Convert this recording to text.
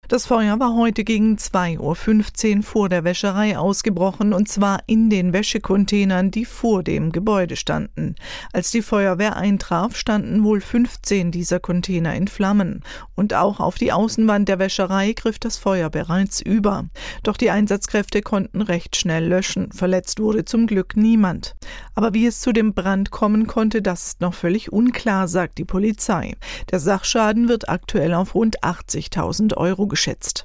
Das Feuer war heute gegen 2:15 Uhr vor der Wäscherei ausgebrochen, und zwar in den Wäschecontainern, die vor dem Gebäude standen. Als die Feuerwehr eintraf, standen wohl 15 dieser Container in Flammen. Und auch auf die Außenwand der Wäscherei griff das Feuer bereits über. Doch die Einsatzkräfte konnten recht schnell löschen. Verletzt wurde zum Glück niemand. Aber wie es zu dem Brand kommen konnte, das ist noch völlig unklar, sagt die Polizei. Der Sachschaden wird aktuell auf rund 80.000 € geschätzt.